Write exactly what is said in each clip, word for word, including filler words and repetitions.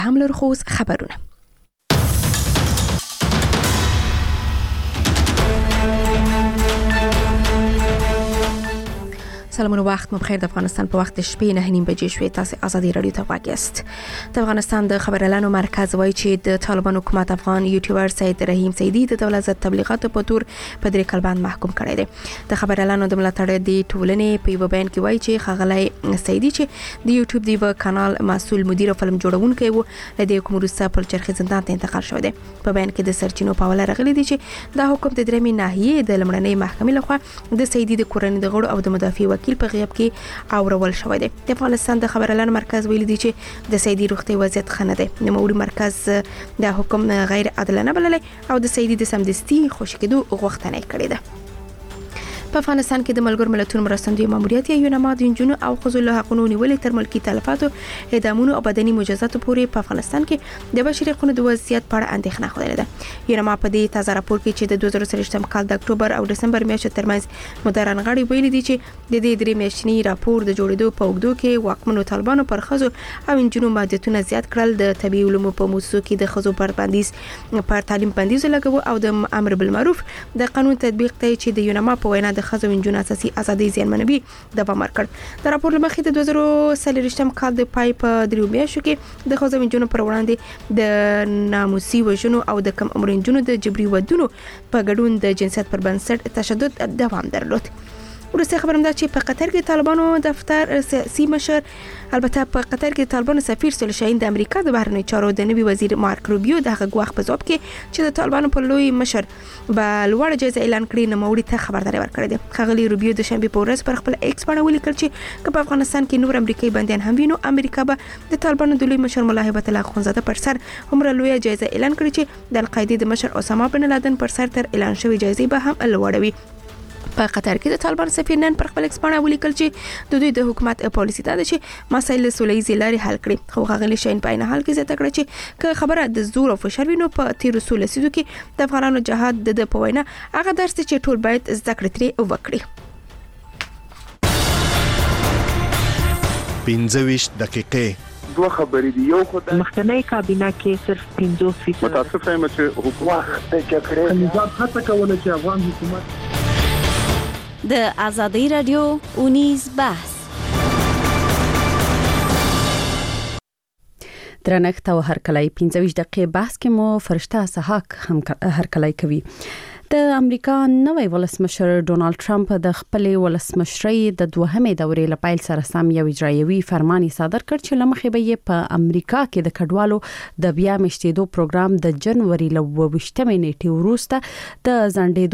هم لرخوز خبرونه. سلامونه، وخت مو بخیر. د افغانستان په وخت شپې نه نیم بجې شوې. تاسو ازادي رادیو ته غواړئ است. د افغانستان د خبريالانو مرکز وایي چې د طالبان حکومت افغان یوټیوبر سید رحیم سیدی د دولت ضد تبلیغاتو په تور په درې کال باندې محکوم کړی دی. د خبريالانو د ملاتړ د ټولنې په یو بیان کې وایي چې خغلی سیدی چې د یوټیوب دی و کانال مسؤل مدیر او فلم جوړونکی وو، له دې کوم روسا په چرخي زندان ته انتقال شو دی. په بیان کې د سرچینو په حواله راغلي دي چې دا حکم د درېمې ناحیې د لمړنۍ محکمې لخوا د سیدی د کورنۍ د غړو او د مدافع وکیل په غیاب کې اورول شوی دی. د افغانستان د خبريالانو مرکز ویلي دی چې د سیدی روغتي وضعیت ښه نه دی. نوموړي مرکز د حکم غیر عادلانه بللی او د سیدی د سمدستي خوشی کېدو غوښتنه کړې ده. په افغانستان کې د ملګرو ملتونو مرستندوی ماموریت یا یونما د انجونو او خزو له حقوقو نیولې تر ملکی تلفاتو، اعدامونو او بدني مجازاتو پورې په افغانستان کې د بشري حقوقو د وضعیت په اړه اندېښنه خوده ده. یونما په دې تازه راپور کې چې د دوه زره څلوېښتم کال د اکتوبر او دسمبر میاشتې ترمنځ مدرن غړي ویلي دي چې د دې درې میاشتني راپور د جوړېدو په اوږدو کې واکمنو طالبانو پر خزو او انجونو محدودیتونه زیات کړل. د طبي علومو په موسسو کې د خزو پر بندیز پر تعلیم بندیز لګو او د امر بالمعروف د قانون تطبیق ته چې د یونما په وینا د خزو انجونو اساسي ازادي زیانمنوي دوام ورکړ. د راپور لمخې د دوه زره څلوېښتم کال د پای په دریو میاشتو کې د خزو انجونو پر وړاندې د ناموسي وژنو او د کم عمر انجونو د جبري ودونو په ګډون د جنسیت پر بنسټ تشدد دوام درلود. ورسته خبرم ده چې په قطر کې طالبانو دفتر سیاسي مشر، البته په قطر کې طالبانو سفیر سول شاهین د امریکا د بهرنیو چارو د نوي وزیر مارک روبیو د غواخ په ځواب کې چې د طالبانو په لوی مشر به لوړ جایزه اعلان کړي، نوموړي ته خبرداري ورکړې ده. خغلی روبیو د شنبه په ورځ پر خپل ایکس باندې ولیکل چې په افغانستان کې نور امریکایي بنديان هم وینو، امریکا به د طالبانو د لوی مشر مولا هیبت الله اخونزاده پر سر عمره لوی جایزه اعلان کړي چې د القاعده د مشر اسامه بن لادن پر سر تر اعلان شوی جایزه به هم لوړوي. په قطر کې د طالبان سفیر نن پر خپل ایکس باندې ولیکل چې د دوی د حکومت پالیسي دا ده چې مسایل سوله‌ییزې لارې حل کړي. خو غغلی شاهین په عین حال کې زیاته کړه چې که خبره د زور او فشار وینو په تیر سول لسیدو کې د افغانانو جهاد د په وینا هغه درس چې ټول باید زده کړې ترې وکړي. پنځه ویشت دقیقې دوه خبرې دي. یو خدای مخکنی کابینه کې صرف پنځه فیصد متاسفه یم چې حکومت کې کړی نظام هڅه کوله چې افغان حکومت د ازادي رادیو اونیز بحث درنښت او هرکلی پنځه ویشت دقیقې بحث کې مو فرشته سحاق هم هرکلی کوي. د امریکا نوی ولسمشر ډونالد ټرمپ د خپل ولسمشرۍ د دوهمې دورې لپاره سره سم یو اجرایوي فرمان صادر کړ چې لمخې به یې په امریکا کې د کډوالو د بیا مشتېدو پروګرام د جنوري ل اوویشتمې نیټې وروسته د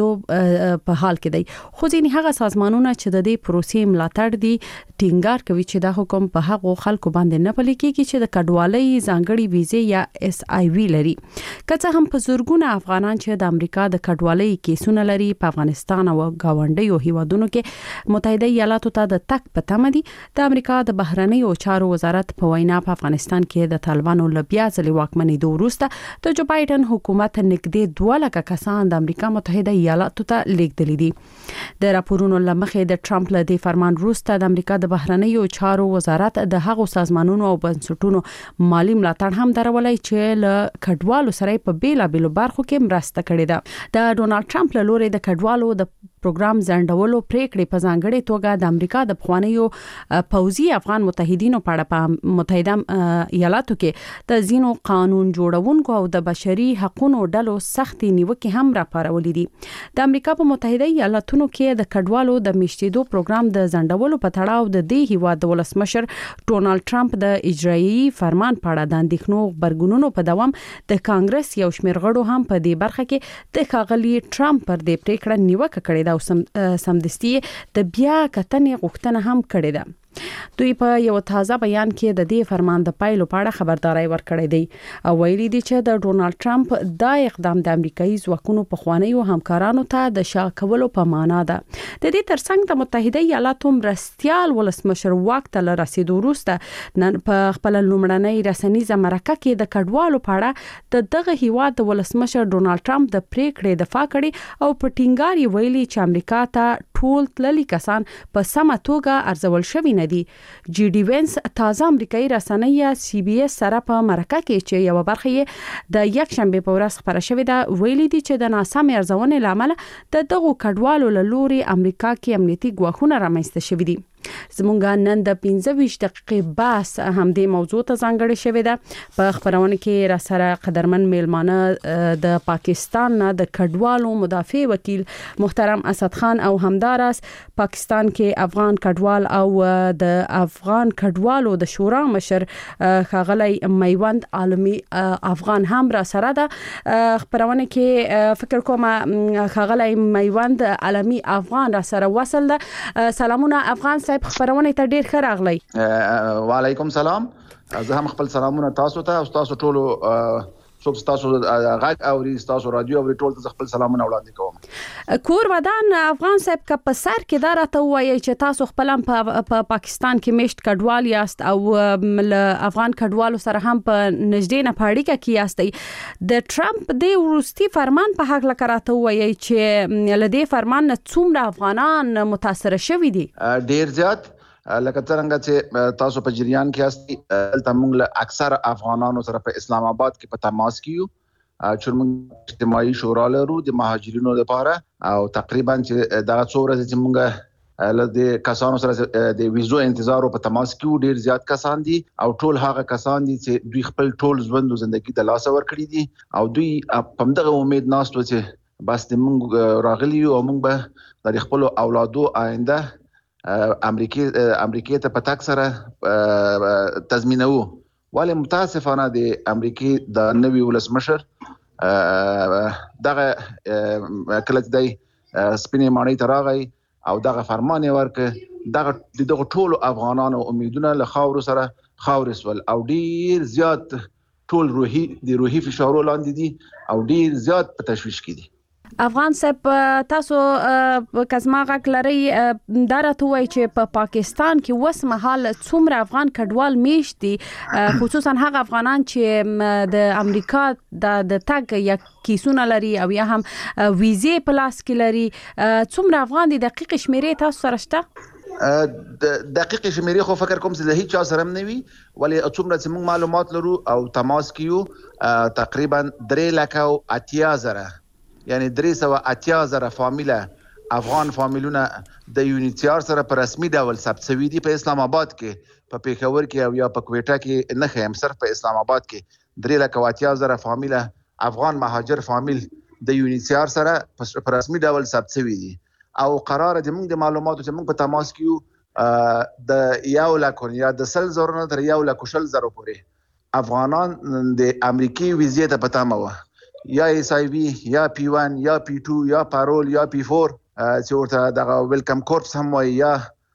ځنډېدو په حال کې دی. خو ځینې هغه سازمانونه چې د دې پروسې ملاتړ دي ټینګار کوي چې دا حکم په هغو خلکو باندې نه پلي کېږي چې د کډوالۍ ځانګړي ویزې یا اس آی وی لري. که څه هم په زورګونه افغانان چې د امریکا د کډوالۍ کیسونه لري په افغانستان او گاونډیو هیوادونو کې متحده ایالاتو ته د تک په تمه دي، د امریکا د بهرنیو چارو وزارت په وینا په افغانستان کې د طالبانو له بیا ځلې واکمنېدو وروسته د جو بایدن حکومت نږدې دوه لکه کسان د امریکا متحده ایالاتو ته لیږدلي دي. د راپورونو له مخې د ټرمپ له دې فرمان وروسته د امریکا د بهرنیو چارو وزارت د هغو سازمانونو او بنسټونو مالی ملاتړ هم درولای چې له کډوالو سره په بیلابېلو برخو کې مرسته کړې ده. د ډونالد ټرمپ له لوري د کډوالو د پروګرام ځنډولو پریکړې په ځانګړې توګه د امریکا د پخوانیو پوځي افغان متحدینو په اړه په متحده ایالاتو کې د ځینو قانون جوړونکو او د بشري حقوقو ډلو سختي نیوکې هم راپارولې دي. د امریکا په متحده ایالاتونو کې د کډوالو د میشتېدو پروګرام د ځنډولو په تړاو د دې هیواد د ولسمشر ډونالد ټرمپ د اجرایي فرمان په اړه د اندېښنو خبرګونونو په دوام د کانګرس یو شمېر غړو هم په دې برخه کې د ښاغلي ټرمپ پر دې پریکړه نیوکه کړې ده او سم سمدستي د بیا کتنې غوښتنه هم کړې ده. دوی په یو تازه بیان کې د دې فرمان د پایلو په اړه خبرداري ورکړې دی او ویلي دي چې د ډونالد ټرمپ دا اقدام د امریکایي ځواکونو په خوانیو همکارانو ته د شا کولو په معنا ده. د دې ترڅنګ د متحده ایالاتو مرستيال ولسمشر واک ته رسیدو وروسته نن په خپل لومړنۍ رسنیزه مرکه کې د کډوالو په اړه د دغه هیواد د ولسمشر ډونالد ټرمپ د پریکړې دفاع کړې او په ټینګار ویلي چې امریکا ته ټول تللي کسان په سمه توګه ارزول شوي نه دي. جی ډي وینس تازه امریکایي رسنۍ سی بي اس سره په مرکه کې چې یو برخه یې د یک شنبه په ورځ خبره شوې ده ویلي دي چې د ناسم ارزونې لامل د دغو کډوالو له لوري امریکا کې امنیتي ګواښونه رامنځته شوي دي. زمونږ نن د پنځه ویشت دقیقې بحث هم دې موضوع ته ځانګړې شوې ده. په خبرونه کې را سره قدرمن میلمانه د پاکستان نه د کډوالو مدافع وکیل محترم اسد خان او همدارس پاکستان کې افغان کډوال او د افغان کډوالو د شورا مشر ښاغلی میوند عالمي افغان هم را سره ده. خبرونه کې فکر کوم ښاغلی میوند عالمي افغان را سره وصل ده. سلامونه افغان صاحب، خبرونه ته ډیر ښه راغلی. وعلیکم سلام. زه هم خپل سلامونه تاسو ته او تاسو ټولو څوک تاسو غږ اوري تاسو رادیو اوري ټول ته خپل سلامونه وړاندې کوم. کور ودان افغان صاحب که په سر کې دا راته وایي چې تاسو خپل هم په پاکستان کې میشت کډوال یاست او افغان کډوالو سره هم په نږدې نه پاړیکه کې یاست. د ټرمپ د وروستي فرمان په حق لکه راته وایي چې لدې فرمان نه څومره افغانان متاثر شوي دي؟ ډیر زیات. لکه څنګه چې تاسو په جریان کې یاست دلته موږ له اکثر افغانانو سره په اسلام آباد کې په تماس کې یو چې موږ اجتماعي شورا لرو د مهاجرینو لپاره او تقریبا چې دا څو ورځې چې موږ له دې کسانو سره د ویزو انتظار په تماس کې ډیر زیات کسان دي او ټول هغه کسان دي چې دوی خپل ټول ژوند او ژوندۍ د لاس ور کړی دي او دوی په دغه امید ناستو چې بس د موږ راغلی او موږ به د خپل اولادو آینده امریکای امریکای ته پتاک سره تضمینو. ولی متاسفانه د امریکای د نوی ولسمشر دغه کله چې د سپینې ماڼۍ ته راغی او دغه فرمان ورکړ دغه دغه ټول افغانانو امیدونه له خاور سره خاور سول او ډیر زیات ټول روحي د روحي فشار لاندې دي او ډیر زیات په تشویش کې دي. افغان صاحب تاسو کزما غږ لري دا راته وایي چې په پاکستان کې وس مهال څومره افغان کډوال میشت دي خصوصا هغه افغانان چې د امریکا د تګ یا کیسونه لري او یا هم ویزې په لاس کې لري. څومره افغان دي دقیق شمیرې تاسو سره شته؟ دقیق شمیرې خو فکر کوم چې د هیڅ چا سره نه وي ولی څومره چې موږ معلومات لرو او تماس کیو تقریبا درې لکه او اتیا زره یعنی درې سوه اتیا زره فامیله افغان فامیلونه د یونیتیار سره په رسمي ډول ثبت شوي دي په اسلام آباد کې، په پېښور کې او یا په کوټه کې نه خیم صرف په اسلام آباد کې درې لکه اتیا زره فامیله افغان مهاجر فامیل د یونیتیار سره په رسمي ډول ثبت شوي دي او قرار دي موږ د معلوماتو چې موږ په تماس کې د یو لکه یا د سل زره نه تر یو لکه شل زره پورې افغانان د امریکای ویزې ته پتا مو یا ایس آی وی یا پی ون یا پی ټو یا پارول یا پی فور چې ورته دغه ویلکم کورپس هم وایي یا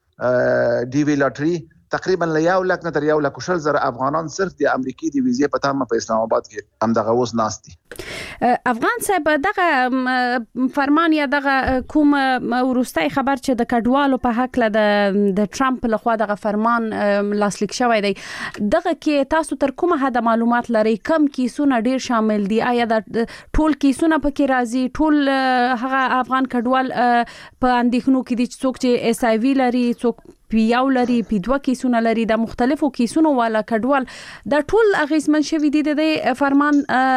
ډي وی لاټري تقریبا له یو لک نه تر یو لک شل زره افغانان صرف د امریکای د ویزې په تمه په اسلام آباد کې هم دغه اوس ناست دي. افغان صاحب دغه فرمان یا دغه کوم ورستای خبر چې د کډوالو په حق له د ټرمپ لخوا دغه فرمان لاسلیک شوی دی دغه کې تاسو تر کومه حد معلومات لرئ؟ کم کیسونه ډیر شامل دي؟ آیا د ټول کیسونه پکې راځي؟ ټول هغه افغان کډوال په اندېښنو کې دي چې څوک چې ایس آی وی لري څوک پی یو لري پی دوه کیسونه لري د مختلفو کیسونو والا کډوال دا ټول اغیزمن شوي دي د فرمان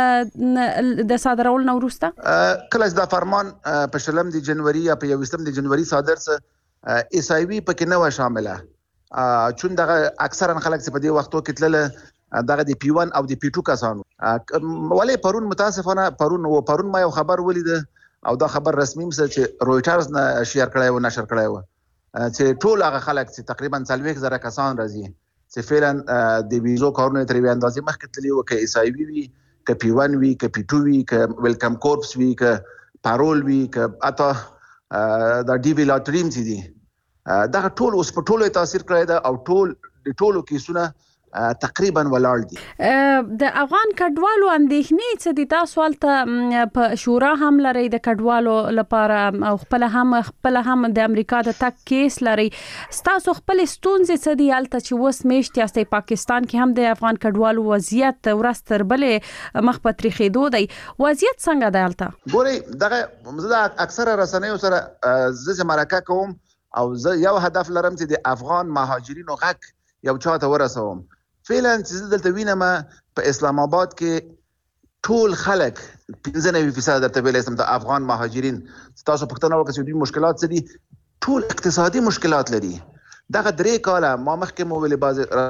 د صادرولو نه وروسته؟ کله چې دا فرمان په شلم د جنوري یا په یوویشتم د جنوري صادر سه ایس آی وی پکې نه و شامله چون دغه اکثرا خلک چې په دې وختو کې تلل دغه د پی ون او د پی ټو کسانو ولی پرون متاسفانه پرون و پرون ما یو خبر ولید او دا خبر رسمي مس چې رويټرز نه شیر کړی و نشر کړی و چې ټول هغه خلک چې تقریبا څلوېښت زره کسان راځي چې فعلا د ویزو کارونه تر یوې اندازې مخکې تللي وو که ایس آی وي وي که پی ون وي که پی ټو وي که ویلکم کورپس وي که پارول وي که حتی دا ډي وی لاټري چې دي دغه ټول اوس په ټولو تاثیر کړی ده او ټول د ټولو کیسونه تقریبا ولاړ دي. د افغان کډوالو اندېښنې څه دي؟ تاسو ولته په شورا هم لري د کډوالو لپاره او خپل هم خپل هم د امریکا د تک کیس لري. تاسو خپل ستونزې څه دي هلته چې وس میشت یاستئ؟ پاکستان کې هم د افغان کډوالو وضعیت ورځ تر بلې مخ په تریخېدو دی. وضعیت څنګه دی هلته؟ ګورئ دغه زه اکثره رسنیو سره زه مرکه کوم او زه یو هدف لرم چې د افغان مهاجرینو غږ یو چاته ورسوم. فعلا چې دلته وینم په اسلام آباد کې ټول خلک پنځه نوي فیصد درته ویلی سم د افغان مهاجرین تاسو پوښتنه وکړئ چې دوی مشکلات څه دي. ټول اقتصادي مشکلات لري. دغه درې کاله ما مخکې مو ویلې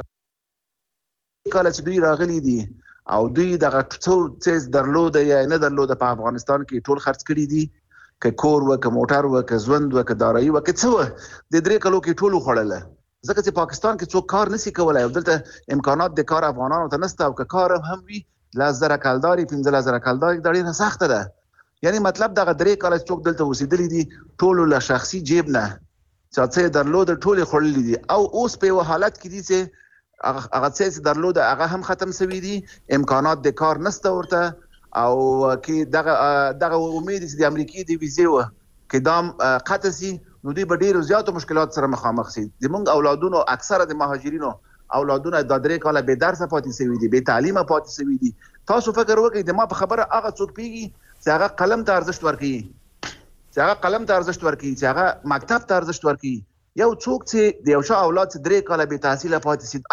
بعضې کاله چې دوی راغلي دي او دوی دغه څه څیز درلوده یا نه درلوده په افغانستان کې ټول خرڅ کړي دي، که کور و، که موټر و، که ژوند و، که دارایي و، که څه و، د درې کالو کې ټول وخوړله. ځکه چې پاکستان کې څوک کار نشي کولی او دلته امکانات د کار افغانانو ته نشته، او که کار هم وي لس زره کلداري پنځلس زره کلداري دا ډېره سخته ده. یعنی مطلب دغه درې کاله څوک دلته اوسېدلي دي ټولو له شخصي جیب نه چې څه یې درلوده ټول یې خوړلي دي، او اوس په یوه حالت کې دي چې هغه څه چې درلوده هغه هم ختم شوي دي، امکانات د کار نشته ورته، او کې دغه دغه امید چې د امریکې د ویزې وه کې دا قطع شي نو دوی به ډېرو زیاتو مشکلات سره مخامخ شي. زموږ اولادونو اکثره د مهاجرینو اولادونه دا درې کاله بې درسه پاتې شوي دي، بې تعلیمه پاتې شوي دي. تاسو فکر وکړئ د ما په خبره هغه څوک پیږي چې هغه قلم ته ارزښت ورکوي، چې هغه قلم ته ارزښت ورکوي، چې هغه مکتب ته ارزښت ورکوي. یو څوک چې د یو شا اولاد چې درې کاله بې تحصیله پاتې شي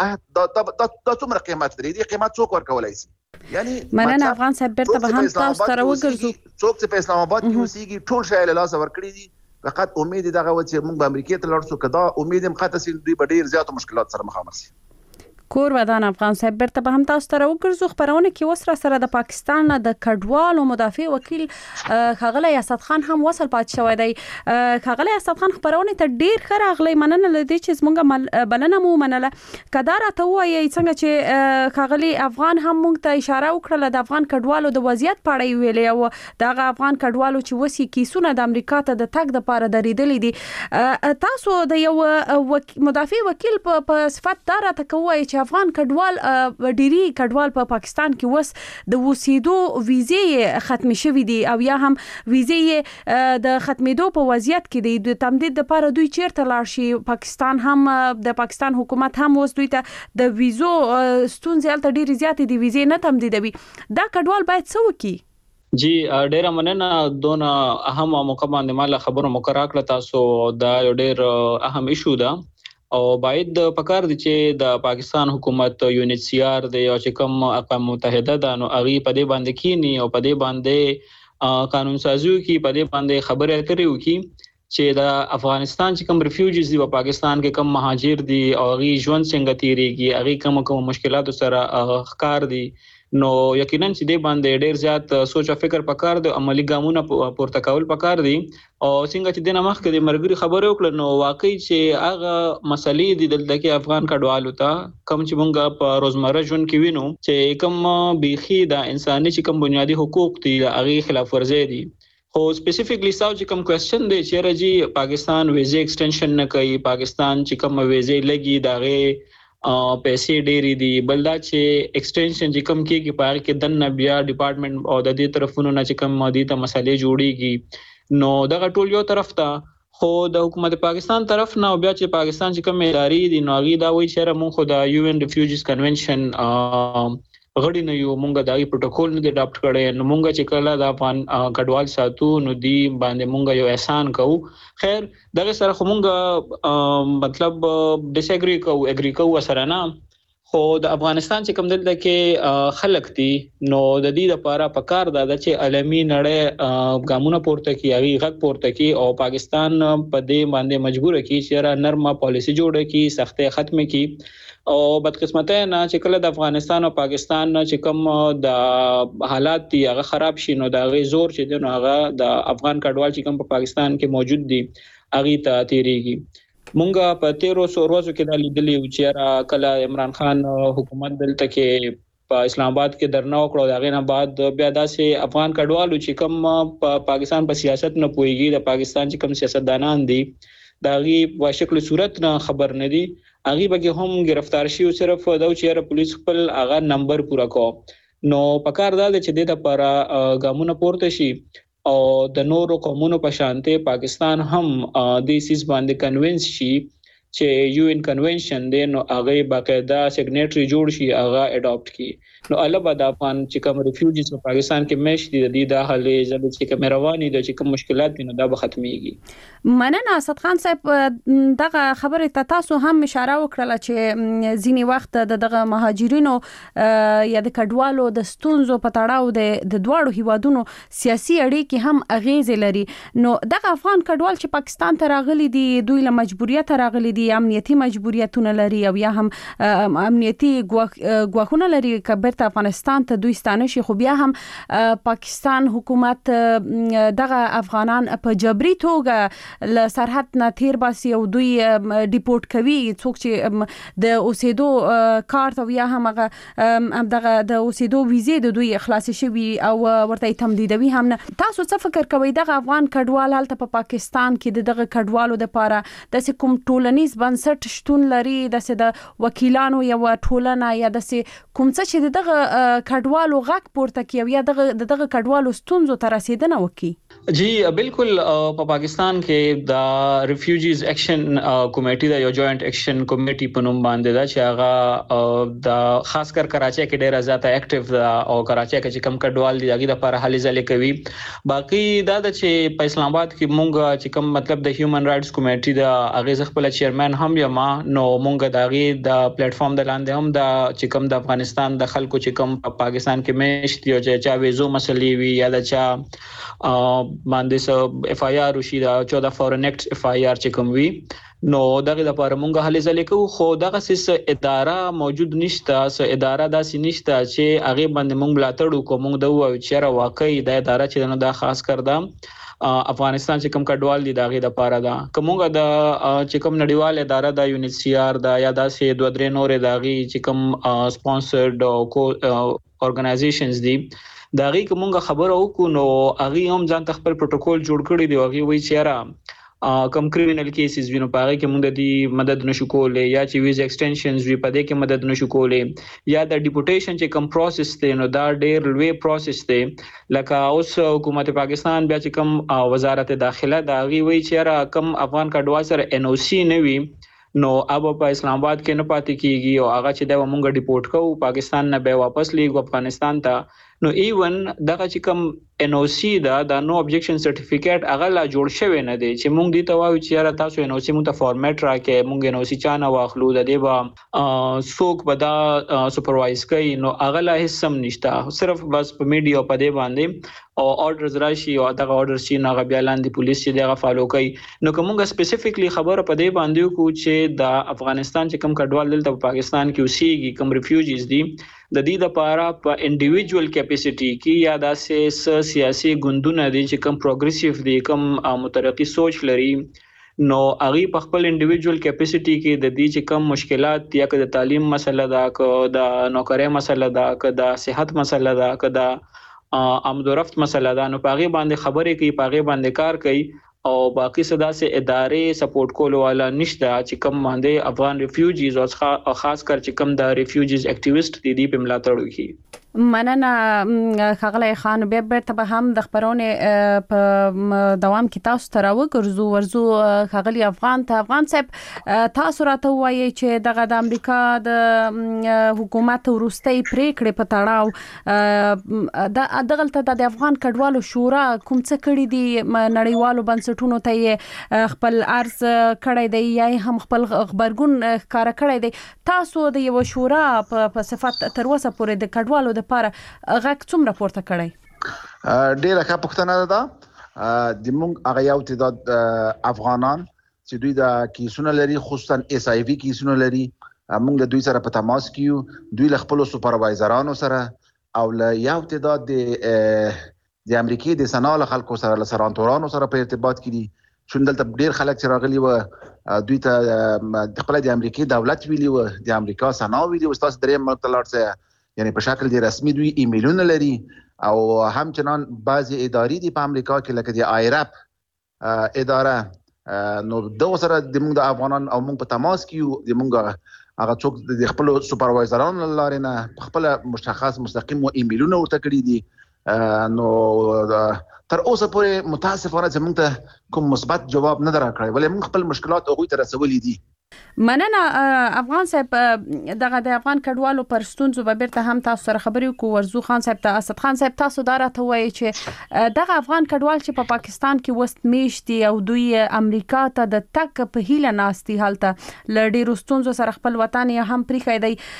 دا څومره قیمت لري؟ دې قیمت څوک ورکولی شي؟ یعنی مننه افغان صاحب، بیرته به هم تاسو ته راوګرځو. څوک چې په اسلام آباد کې اوسېږي ټول شی له لاسه ورکړي دي. فقط امید دغه و چې موږ به امریکې ته لاړ شو، که دا امید هم قطع شي دوی به ډېر زیاتو مشکلات سره مخامخ شي. کور ودان افغان صاحب، بیرته به هم تاسو ته راوګرځو. خبرونه کې اوس را سره د پاکستان نه د کډوالو مدافع وکیل ښاغلی اسد خان هم وصل پاتې شوی دی. ښاغلی اسد خان، خبرونه ته ډېر ښه راغلی، مننه له دې چې زموږ بلنه مو ومنله. که دا راته ووایئ څنګه چې ښاغلي افغان هم موږ ته اشاره وکړله د افغان کډوالو د وضعیت په اړه یې ویلې، او دغه افغان کډوالو چې اوس یې کیسونه د امریکا ته د تګ دپاره درېدلي دي، تاسو د یو مدافع وکیل په صفت دا راته که ووایئ چې افغان کډوال ډيري کډوال په پاکستان کې وس د وسیدو ویزې ختم شوې دي، او یا هم ویزې د ختمېدو په وضعیت کې دي. د تمدید لپاره دوی چیرته لاړ شي؟ پاکستان هم د پاکستان حکومت هم اوس دوی ته د ویزو ستونزې هلته ډېرې زیاتې دي، ویزې نه تمدیدوي. دا کډوال باید څه وکړي؟ جی ډیره مننه دونه اهم موقع باندې مال خبرو مقرره کړه تاسو. دا یو ډیر اهم ایشو ده او باید پکار دي چې د پاکستان حکومت یونیت سی آر د یو چې کوم اقوام متحده ده نو هغه په دې باندې کینی او په دې باندې قانون سازي کوي، په دې باندې خبرې اترې وکړي چې د افغانستان چې کوم ریفیوجیز دي په پاکستان کې کوم مهاجر دي او هغه ژوند څنګه تیریږي، هغه کوم کوم مشکلات سره ښکار دي، نو یقینا چې دې باندې ډېر زیات سوچ او فکر پکار دی، عملی ګامونه پورته کول پکار دي. او څنګه چې دنه مخکې د مرګري خبرې وکړه نو واقعي چې هغه مسلې دي دلته کې افغان کډوالو ته کوم چې مونږ په روزمره ژوند کې وینو چې کوم بيخي د انساني چې کوم بنیادی حقوق دي هغه خلاف ورزي دي. خو سپیسیفیکلی ساو چې کوم کوېسچن دی چې راځي پاکستان ویزه ایکسټنشن نه کوي، پاکستان چې کوم ویزه لګي داغه پیسې ډېری دي، بل دا چې ایکسټنشن چې کوم کېږي په هغه کې دنه بیا ډپارټمنټ او د دې طرفونو نه چې کوم مادي ته مسلې جوړیږي نو دغه ټول یو طرف ته. خو د حکومت پاکستان طرف نه بیا چې پاکستان چې کوم ادارې دي نو هغه دا وایي چې موږ خو د یو ان ریفیوجیز کنونشن غړي نه یو، مونږ د پروتوکول نه دی اډاپټ کړی، نو مونږ چې کله د افغان کډوال ساتو نو دی باندې مونږ یو احسان کوو. خیر دغه سره خو مونږ مطلب ډیس اګری کوو اګری کوو سره نه، خو د افغانستان چې کوم دلته کې خلک دي نو د دې لپاره پکار ده چې عالمي نړۍ ګامونه پورته کوي، هغه غږ پورته کوي او پاکستان په دې باندې مجبور کوي چې نرمه پالیسی جوړه کړي، سختۍ ختم کړي. او بدقسمته نه چې کله د افغانستان او پاکستان چې کوم د حالات دی هغه خراب شي نو دا غي زور چې دی نو هغه د افغان کډوال چې کوم په پاکستان کې موجود دي هغه ته تیریږي. مونږه په تیرو سو ورځو کې د لیدلې چې کله عمران خان حکومت دلته کې په اسلام آباد کې درنه وکړو، دا غینه بعد بیا داسې افغان کډوالو چې کوم په پاکستان په سیاست نه پويږي، د پاکستان چې کوم سیاستدانان دي دا غي په شکل صورت نه خبر نه دي، هغه به هم گرفتار شي او صرف دا چې پولیس خپل هغه نمبر پورا کو. نو پکار دا چې د لپاره ګامونه پورته شي او د نورو قومونو په شانته پاکستان هم د سیس باندې کنوینس شي چې یو ان کنونشن دی نو هغه باقاعده سیګنیټری جوړ شي هغه اډاپټ کی نو علاوه د افغان چې کوم ریفیوجیز په پاکستان کې مېش دي د دې د حل ځل چې کوم رواني د چې کوم مشکلات دي نو دا به ختميږي مننه اسد خان صاحب دغه خبره ته تاسو هم اشاره وکړه چې ځینی وخت دغه مهاجرینو یا د کډوالو د ستونزو په تړاو د دواړو هیوادونو سیاسي اړیکې هم اغیز لري نو دغه افغان کډوال چې پاکستان ته راغلي دي دوی له مجبوریت راغلي دي امنیتي مجبوریتونه لري او یا هم امنیتي غواخونه لري کبرته افغانستان ته دوی ستانه شي خو بیا هم پاکستان حکومت دغه افغانان په جبري توګه ل سرحد نه تیر باسي او دوی ډیپورټ کوي څوک چې د اوسېدو کارت او یا هم دغه د اوسېدو ویزې د دوی خلاص شوي او ورته تمدیدوي هم نه تاسو څه فکر کوئ دغه افغان کډوال هلته په پاکستان کې دغه کډوالو د لپاره د کوم ټولنیز بنسټ شتون لري د وکیلانو یا ټولنه یا د کوم څه چې دغه کډوالو غږ پورته کوي یا دغه دغه کډوالو ستونزو ته رسیدنه وکړي جی بالکل په پاکستان کې د ریفیوجیز اکشن کمیټي د یو جوائنٹ اکشن کمیټي په نوم باندې دا چې هغه د خاص کر کراچي کې ډیره زیاته اکټیو ده او کراچي کې چې کم کډوال دي هغه د لپاره هلې ځلې کوي باقي دا د چې په اسلام آباد کې مونږ چې کم مطلب د هیومن رائټس کمیټي د هغه خپل چیرمن هم یم نو مونږ د هغه د پلیټ فارم د لاندې هم د چې کم د افغانستان د خلکو چې کم په پاکستان کې مېشت یو چې چا ویزو مسلې وی یا د چا باندې سو اف آی آر وشي دا چودہ فورن ایکټ اف آی آر چې کوم وی نو دغه لپاره مونږه هلې ځلې کوو خو دغه سیس اداره موجود نشته سو اداره داسې نشته چې هغه باندې مونږ ملاتړ وکړو مونږ د وایو چې را واقعي د اداره چې دا خاص کړم افغانستان چې کوم کډوال دي دغه لپاره دا کومه د چې کوم نړیوال اداره د یو ان ایچ سی آر دا یا داسې دوه درې نورې دغه چې کوم سپانسرډ او اورګنایزیشنز دي دغه کومه خبره وکړو نو هغه هم ځان خپل پروتوکول جوړ کړی دی هغه وایي چې را کم کریمینل کیسز وینو پاره کې مونږ د مدد نشو کولای یا چې ویز ایکسټنشنز وی پدې کې مدد نشو کولای یا د ډیپورټیشن چې کم پروسس دی نو دا ډېر لوی پروسس دی لکه اوس حکومت پاکستان بیا چې کم وزارت داخله دا غي وی چې را کم افغان کډوال سره ان او سی نه وی نو اب په اسلام آباد کې نه پاتې کیږي او هغه چې دا مونږ ډیپورټ کوو پاکستان نه به واپس لیږو افغانستان ته نو ایون دغه چې کوم ان او سی دا د نو ابجیکشن سرټیفیکیټ هغه لا جوړ شوی نه دی چې مونږ دې ته وایو چې را تاسو ان او سی مونږ ته فارمیټ راکې مونږ ان او سی چانه واخلو د دې با سوک بدا سپروایز کوي نو هغه لا هیڅ سم نشته صرف بس په میډیا په دې باندې او آرډرز راشي او دغه آرډر شي نه بیا لاندې پولیس چې دغه فالو کوي نو کومه سپیسیفیکلی خبره په دې باندې کو چې د افغانستان چې کوم کډوال دلته په پاکستان کې اوسېږي کوم ریفیوجیز دي د دې لپاره په انډیویډوال کیپاسټي کې یا داسې سیاسي ګوندونه دي چې کوم پروګریسیو دي کوم مترقی سوچ لري نو هغه په خپل انډیویډوال کیپاسټي کې د دې چې کوم مشکلات یا د تعلیم مسله ده که د نوکرۍ مسله ده که د صحت مسله ده که د آمد و رفت مسله ده نو پاغي باندې خبرې کوي پاغي باندې کار کوي او باقی صدا سے ادارې سپورټ کول والا نشته چې کوم باندې افغان ریفیوجیز او خاص کر چې کوم د ریفیوجیز اکټیویسټ دي دي په ملاتړ وکړي مننه خغلی خان بیا بیرته به هم د خبرونه په دوام کې تاسو ته راوګرځو ورزو خغلی افغان ته افغان صاحب تاسو راته وایي چې دغه د امریکا د حکومت ورستۍ پریکړې په تړاو د دغلته د افغان کډوالو شورا کوم څه کړی دي نړیوالو بنسټونو ته خپل عرض کړی دی یا هم خپل خبرګون ښکارا کړی دی تاسو د یو شورا په صفت تر اوسه پورې د کډوالو لپاره غږ څومره پورته کړی ډیره ښه پوښتنه ده د موږ هغه یو تعداد افغانان چې دوی د کیسونه لري خصوصا اس آی وی کیسونه لري موږ له دوی سره په تماس کې دوی له خپل سپروایزرانو سره او له یو تعداد د د امریکای د سناله خلکو سره له سرانتورانو سره په ارتباط کې دي چون دلته ډیر خلک چې راغلي و دوی ته د خپل د امریکای دولت ویلی و د امریکا سنا ویلی و تاسو درې مطلب څه یعنی په شکل دی رسمي دوی ایمیلونه لري او همچنان بعضی ادارې دي په امریکا کې لکه د آیرپ اداره نو د سره د موږ د افغانان او موږ په تماس کې د موږ هغه څوک د خپل سپروایزرانو لارې نه خپل مشخص مستقیم و ایمیلونه ورته کړی دي نو تر اوسه پورې متاسفانه چې موږ ته کوم مثبت جواب نه درکړی ولې موږ خپل مشکلات هغه ته رسولې دي مننه افغان صاحب دغه د افغان کډوالو پر ستونزو به بیرته هم تاسو سره خبرې کو ورزو خان صاحب ته اسد خان صاحب تاسو دا راته وایي چې دغه افغان کډوال چې په پا پاکستان کې وست میشتي او دوی امریکا ته د تک په هیله ناستي حالت لړډي ستونزو سره خپل وطن یې هم پریخي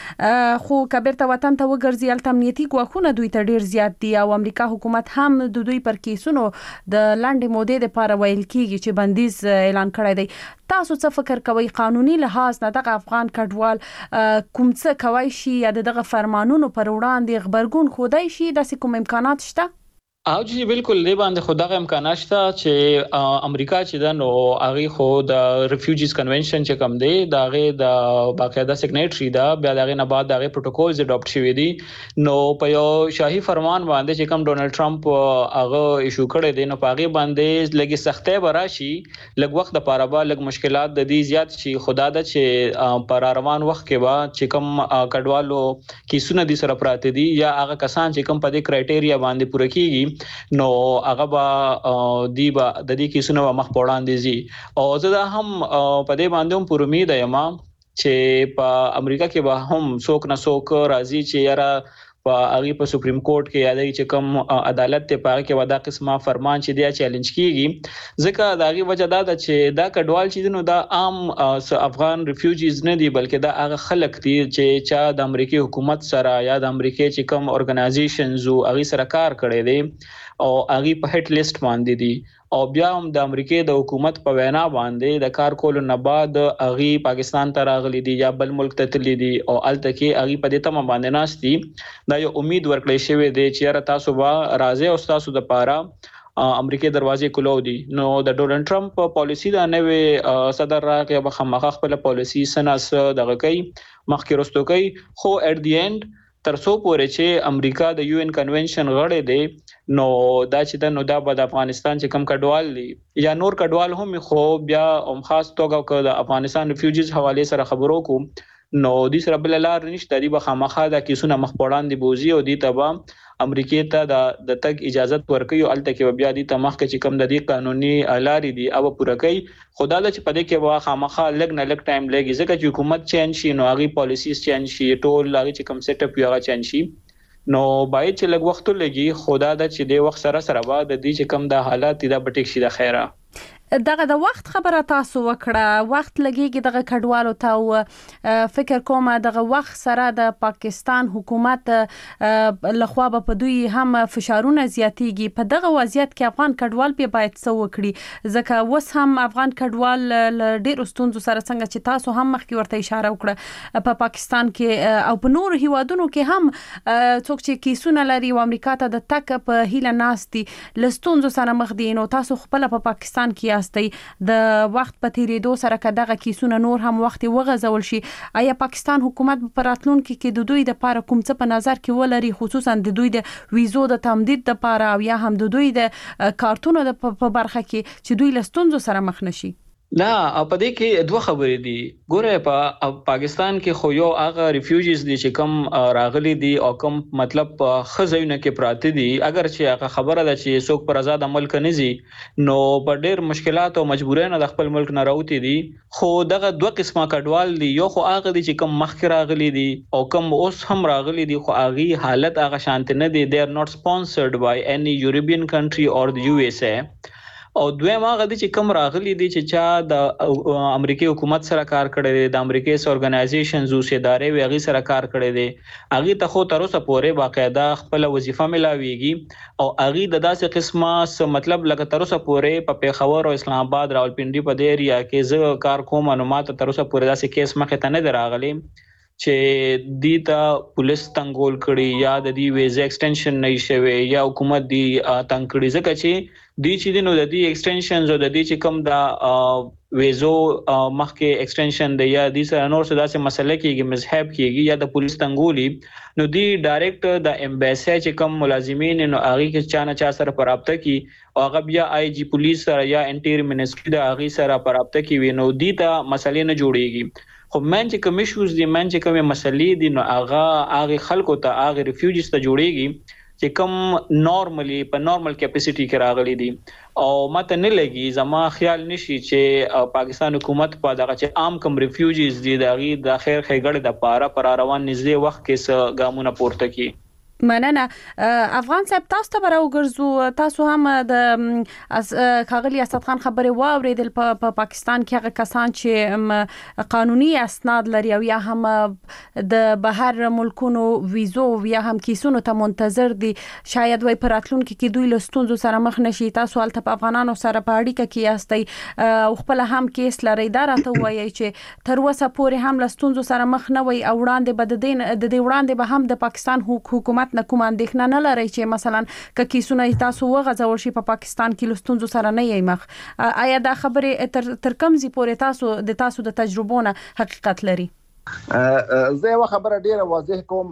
دی خو کبرته وطن ته وګرځي الته امنیتي ګواښونه دوی ته ډیر زیات دي او امریکا حکومت هم د دوی پر کیسونو د لاندې مودې لپاره ویل کیږي چې بندیز اعلان کړی دی تاسو څه فکر کوئ قانوني لحاظ نه دغه افغان کډوال کوم څه کوي شي یا دغه فرمانونو پر وړاندې خبرګون خودای شي د کوم امکانات شته او چې بالکل دی باندې خدای امکانات شته چې امریکا چې د نو هغه خو د ریفیوجیز کنونشن چې کوم دی دا هغه د باقاعده سیګنیټری دا بیا دغه نه بعد دغه پروتوکولز اډاپټ شوی دي نو په یو شاهي فرمان باندې چې کوم ډونلډ ټرمپ هغه ایشو کړی دی نو پاغي باندې لګي سختي براشي لګ وخت د پاره به لګ مشکلات د دې زیات شي خدا د چې پر روان وخت کې با چې کوم کډوالو کیسونه دي سره پراته دي یا هغه کسان چې کوم په دې کرایټیریا باندې پوره کیږي نو هغه با دی با د دې کیسونو مخ پوړاندې زی او زه دا هم په دې باندې هم پر امید یم چې په امریکا کې به هم څوک نه څوک راځي چې یاره په هغه په سپریم کورټ کې یادای چې کوم عدالت ته پاره کې ودا قسمه فرمان چې دی چیلنج کیږي ځکه داغي وجه دا ده چې دا کډوال چې نو دا عام افغان ریفیوجیز نه دي بلکې دا هغه خلک دي چې چا د امریکای حکومت سره یا د امریکای چې کوم اورګنایزیشنز او هغه سره کار کړي دي او هغه په هټ لیست باندې دي او بیا هم د امریکای د حکومت په وینا باندې د کار کولو نه بعد هغه پاکستان ته راغلي دي یا بل ملک ته تللي دي او الته کې هغه په دې تمه باندې ناشتي دا یو امید ورکړی شوی دی چې را تاسو به راځي او تاسو د پاره امریکای دروازې کولو دي نو د ډونلډ ټرمپ پالیسی دا نوې صدر راغی به خامخ خپل پالیسی سناس دغه کوي مخکې رستو کوي خو اټ دی اند ترڅو پورې چې امریکا د یو ان کنونشن غړی دی نو دا چې د نو دا د افغانستان چې کم کډوال دي یا نور کډوال هم خو بیا هم خاص توګه د افغانستان ریفیوجیز حواله سره خبرو کو نو د سره بل لار نشته دی به خامخا د کیسونه مخ پوړاندې بوزي او دی تبا امریکای ته د د تک اجازه ورکړي او الته کې بیا دي تمخ کې چې کم د دې قانوني لارې دي او پوره کوي خدا له چې پدې کې وا خامخا لګ نه لګ ټایم لګي ځکه چې حکومت چینج شي نو هغه پالیسیز چینج شي ټول هغه چې کم سیټ اپ یو هغه چینج شي نو باید چې لګ وخت لګي خدا د چې د وخت سره سره بعد د دې چې کم د حالات د بټیک شي د خیره دغه د وخت خبره تاسو وکړه وخت لګيږي دغه کډوالو ته فکر کوم دغه وخت سره د پاکستان حکومت لخوا په دوی هم فشارونه زیاتېږي په دغه وضعیت کې افغان کډوال په باید څه وکړي ځکه وس هم افغان کډوال ډېر ستونزو سره څنګه چې تاسو هم مخکې ورته اشاره وکړه په پاکستان کې او په نور هیوادونو کې هم څوک چې کیسونه لري او امریکا ته د تک په هیله ناستي لستونزو سره مخ دي نو تاسو خپل په پاکستان کې د وخت په تیریدو سره کداغه کیسونه نور هم وخت وغځول شي آیا پاکستان حکومت په راتلونکو کې د دوی د لپاره کوم څه په نظر کې ولري خصوصا د دوی د ویزو د تمدید لپاره او یا هم د دوی د کارتونو په برخه کې چې دوی لستونزو سره مخ نشي نه په دې کې دوه خبرې دي ګوره په پاکستان کې خو یو هغه ریفیوجیز دي چې کم راغلي دي او کم مطلب خزونه کې پراته دي اگر چې هغه خبره ده چې څوک پر آزاد ملک نه زی نو په ډېر مشکلات او مجبورۍ نه د خپل ملک نه راوتی دي خو دغه دوه قسمه کډوال دي یو خو هغه دي چې کم مخکې راغلي دي او کم اوس هم راغلي دي خو هغه حالت هغه شانت نه دي they are not sponsored by any European country or the U S A او دویم هغه دي چې کوم راغلي دي چې چا د امریکای حکومت سره کار کړی دی د امریکای سره اورګنایزیشنز او ادارې وغیرہ سره کار کړی دی هغه ته خو تر اوسه پورې باقاعده خپل وظیفه ملاويږي او هغه د داسې قسمه مطلب لکه تر اوسه پورې په پیښور او اسلام آباد راولپنډي په دې ایریا کې زه کار کوم معلومات تر اوسه پورې داسې کیس مخه ته نه دراغلي چې دیتا پولیس تنګول کړي یا د دې ویزه ایکسټنشن نه شوي یا حکومت دی تنګ کړي ځکه چې دی چې نو د دې ایکسټنشنز او د دې چې کوم دا ویزو مخکې ایکسټنشن دی یا د سره نور څه داسې مسله کېږي مذهب کېږي یا د پولیس تنګولي نو دی ډایرکټ د امبیسي چې کوم ملازمین نو هغه کې چا نه چا سره پرابطه کی او هغه بیا آی جی پولیس سره یا انټیر منسټری د هغه سره پرابطه کی وي نو دی ته مسلې نه جوړيږي خو من چې کوم ایشوز دي من چې کوم مسلې دي نو هغه هغه خلکو ته هغه ریفیوجیز ته جوړيږي چې کوم نورمالي په نورمال کیپاسيټي کې راغلي دي او ماته نه لګي زما خیال نشي چې پاکستان حکومت په دغه چې عام کم ریفیوجیز دي دغه د خیر خیګړې د پاره پر روان نږدې وخت کې س ګامونه پورته کی. مننه. افغان صاحب تاسو ته راو ګرځو، تاسو هم د خاغلی اسد خان خبره واوریدل په پا پاکستان کې هغه کسان چې قانوني اسناد لري او یا هم د بهر ملکونو ویزو یا هم کیسونو ته منتظر دي، شاید وای پراتلونکو کې دوی لستونزو سره مخ نشي. تاسو الته په افغانانو سره په اړیکه کې یاستئ او خپل هم کیس لري، دا راته وایي چې تر اوسه پورې هم لستونزو سره مخ نه وي او وړاندې بد دین د دې وړاندې به هم د پاکستان حکومت نه کوم اندېښنه نه لري چې مثلا ک کیسونه تاسو وغځول شي په پاکستان کې لستونزو سره نه یې مخ. آیا دا خبره تر تر کوم ځای پورې تاسو د تاسو د تجربونه حقیقت لري؟ زه یو خبره ډیره واضح کوم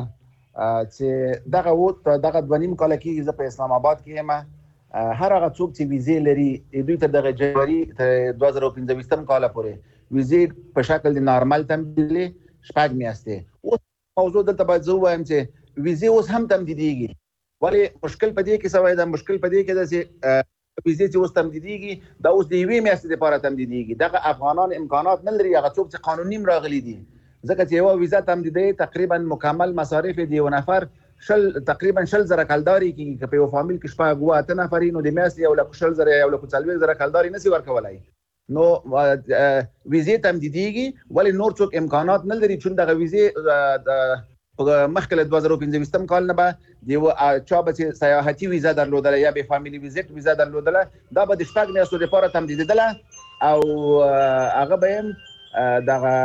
چې دغه ووت دغه دونیم کال کې زه په اسلام آباد کې یم. هر هغه څوک چې ویزې لري دوی ته دغه جنوري دوه زره پنځه کال پورې ویزې په شکل د نارمل تمدیدلې شپږ میاشتې. اوس موضوع دلته باید زه وایم چې ویزې اوس هم تمدیدېږي. ولې مشکل په دې کې سوی دا مشکل په دې کې ده چې ویزې چې اوس تمدیدېږي دا اوس د یوې میاشتې لپاره تمدیدېږي. دغه افغانان امکانات نه لري هغه څوک چې قانوني راغلي دي، ځکه چې یوه ویزه تمدیدوي تقریبا مکمل مصارف د یو نفر شل تقریبا شل زره کلداري کېږي. که په یو فامیل کې شپږ اوه اته نفر نو د میاشتې یو لک شل زره یو لک څلوېښت زره کلداري نشي ورکولی. نو ویزې تمدیدېږي ولې نور څوک امکانات نه لري چون دغه ویزې مخکې له دوه زره پنځه کال نه به د یو چا به چې سیاحتي ویزه درلودله یا به فامیلي ویزیټ ویزه درلودله دا به د شپږ میاشتو لپاره تمدیدېدله او هغه به یې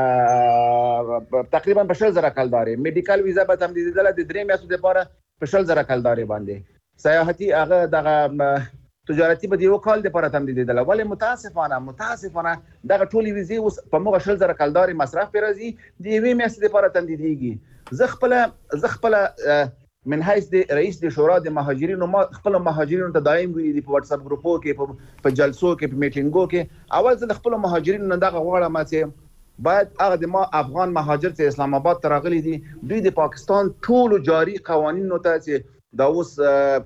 دغه تقریبا په شل زره کلدارې. میډیکل ویزه به تمدیدېدله د درې میاشتو لپاره په شل زره کلدارې باندې. سیاحتي هغه دغه تجارتي به د یو کال لپاره تمدیدېدله. ولې متاسفانه متاسفانه دغه ټولې ویزې اوس په موږ شل زره کلدارې مصرف پرې راځي د یوې میاشتې لپاره تمدیدېږي. زه خپل زه خپل من حیث د رئیس د شورا د مهاجرینو ما خپل مهاجرینو ته دایم ویلي په واتس اپ ګروپو کې په جلسو کې په میټینګو کې اول ځل خپل مهاجرینو نه دغه غواړم چې باید هغه د ما افغان مهاجر چې اسلام آباد ته راغلي دي دوی د پاکستان ټول جاری قوانینو ته چې دا اوس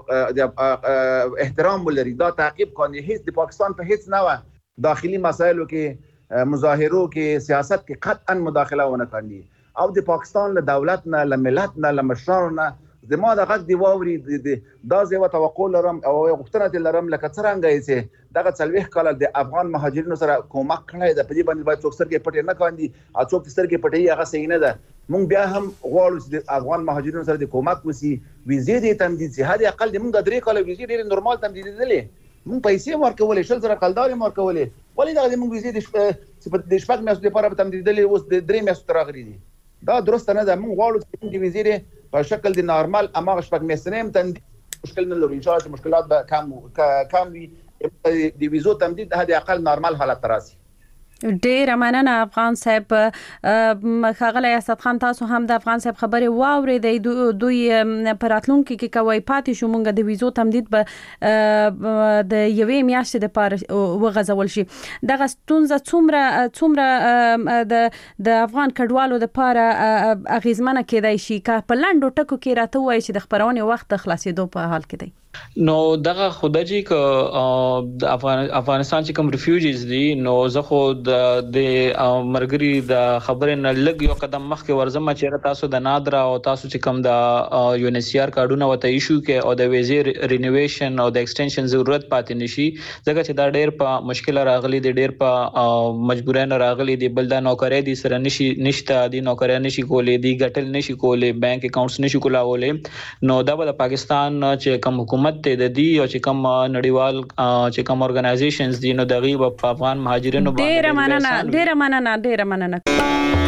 د احترام ولري، دا تعقیب کوي. هیڅ د پاکستان په هیڅ نه داخلي مسایلو کې مظاهرو کې سیاست کې قطعا مداخله ونه کړي او د پاکستان له دولت نه له ملت نه له مشرانو نه زما د غږ دی واوري دا زه یو توقع لرم او غوښتنه لرم لکه څرنګه چې دغه څلوېښت کاله د افغان مهاجرینو سره کومک کړی ده په دې باندې باید څوک سترګې پټې نه کاندي او څوک چې سترګې پټوي هغه صحیح نه ده. موږ بیا هم غواړو چې د افغان مهاجرینو سره د کومک وشي، ویزې دې تمدید شي. حد اقل د موږ درې کاله ویزې ډېرې نورمال تمدیدېدلې، موږ پیسې ورکولې شل زره کلدارې ورکولې. ولې دغه موږ ویزې د شپږ میاشتو لپاره تمدیدېدلې اوس د درې میاشتو ته راغلي دي؟ دا درسته نه ده. موږ غواړو چې د ویزې په شکل د نارمال اماغه شپږ میاشتې هم تمدید مشکل نه لرو. ان شاء الله مشکلات به کم کم وي. د ویزو تمدید حد اقل نارمال حالت ته راسي. ډیر مننه افغان صاحب. خاغلی اسد خان تاسو هم د افغان صاحب خبره واورېدې. دوی پراتلونکو کې کوي پاتې شو مونږ د ویزو تمدید به د یوې میاشتې لپاره وغځول شي. دغه ستونزه څومره څومره د د افغان کډوالو لپاره اغیزمنه کېدای شي که په لاندو ټکو کې راته وایي چې د خبرونې وخت د خلاصېدو په حال کې دی؟ نو دغه خدای ک د افغانستان چې کوم ریفیوجیز دي نو زه خو د مرګري د خبرې نه لګ یو قدم مخکې ورزم چې تاسو د نادرا او تاسو چې کوم د یونیسيار کارډونه وته ایشو کې او د ویزې رینیویشن او د ایکسټنشن ضرورت پاتې نشي ځکه چې دا ډېر په مشکل راغلي دي، ډېر په مجبورانه راغلي دي. بل دا نوکرې دي سره نشي نشته دي نوکرې نشي کولې دي ګټل نشي کولې بانک اکاونټس نشي کولای. نو دا د پاکستان چې کوم حکومت ته د دې او چې کوم نړیوال چې کوم اورګنایزیشنز دي نو دغه په افغان مهاجرینو باندې ډېر مننه ډېر مننه ډېر مننه.